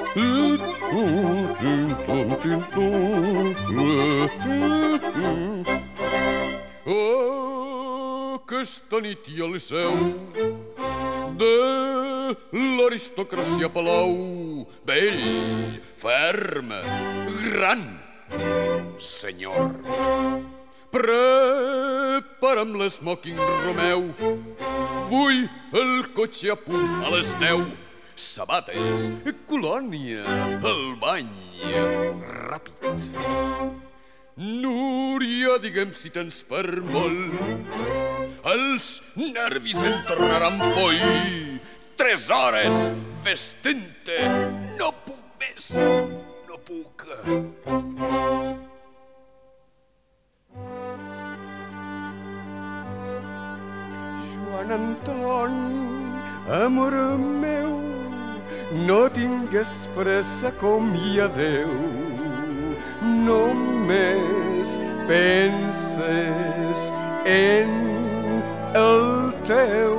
Aquesta nit i el seu de l'aristocràcia palau, vell, ferm, gran, senyor. Prepara'm l'esmòquing Romeu, vull el cotxe a punt a les 10. Sabates, colònia, el bany ràpid. Núria, digue'm si tens per molt, els nervis em tornaran foll. 3 hores vestint-te, no puc més, no puc. Joan Anton, amor meu, no tingues pressa com hi ha Déu. Només penses en el teu.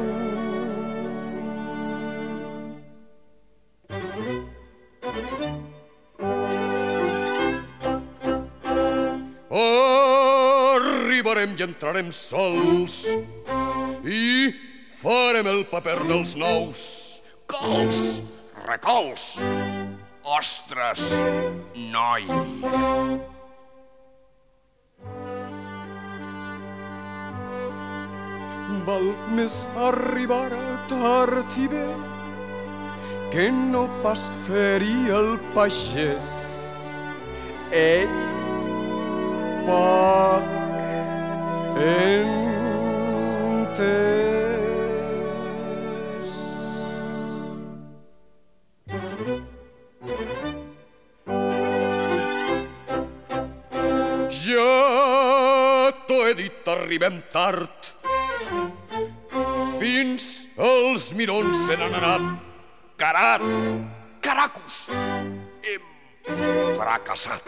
Arribarem i entrarem sols i farem el paper dels nous. Cols, recols, ostres, noi. Val més arribar tard i bé que no pas ferir el pagès. Ets poc entès. Ja t'ho he dit, arribem tard. Fins els mirons se n'han anat. Carat, caracos, hem fracassat.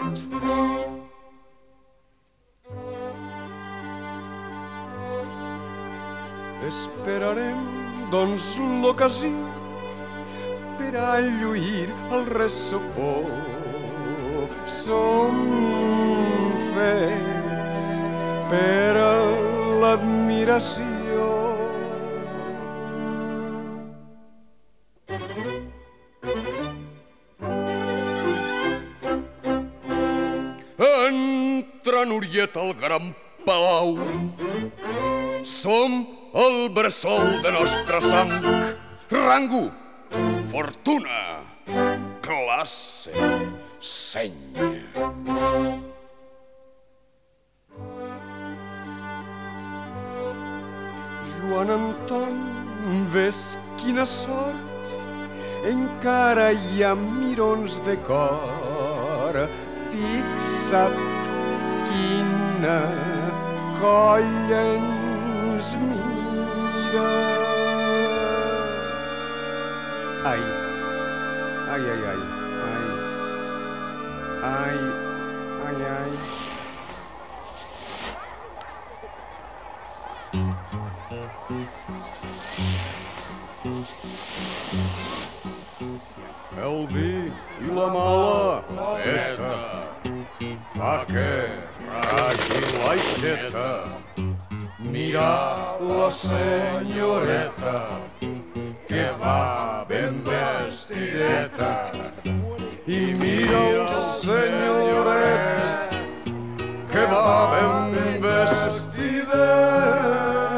Esperarem, doncs, l'ocasió per a lluir el ressopó. Som fets per a l'admiració. Entra Nurieta al gran palau. Som el bressol de nostra sang. Rango, fortuna, classe, seny. Joan Anton, ves quina sort, encara hi ha mirons de cor. Fixa't quina colla ens mira. Ai, ai, ai, ai, ai, ai, ai, ai. El vi i la mala feta fa que ragi l'aixeta. Mira la senyoreta que va ben vestideta i mira el senyoret que va ben vestidet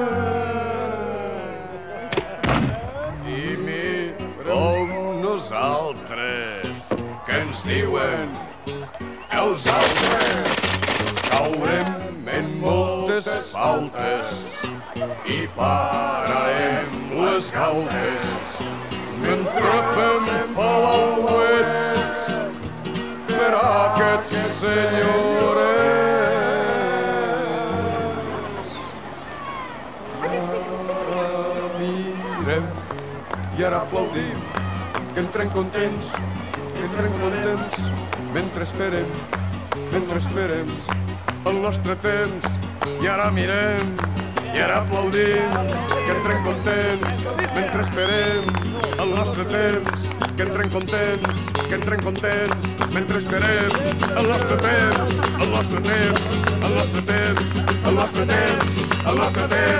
i mira nosaltres que ens diuen els altres. Caurem en moltes faltes i pararem les galtes mentre fem palauets per a aquests senyorets. Ara mirem i ara aplaudim, que entrem contents, mentre esperem el nostre temps. I ara mirem i ara aplaudim, que entrem contents mentre esperem el nostre temps, que entrem contents, mentre esperem el nostre temps, el nostre temps, el nostre temps, el nostre temps, el nostre temps.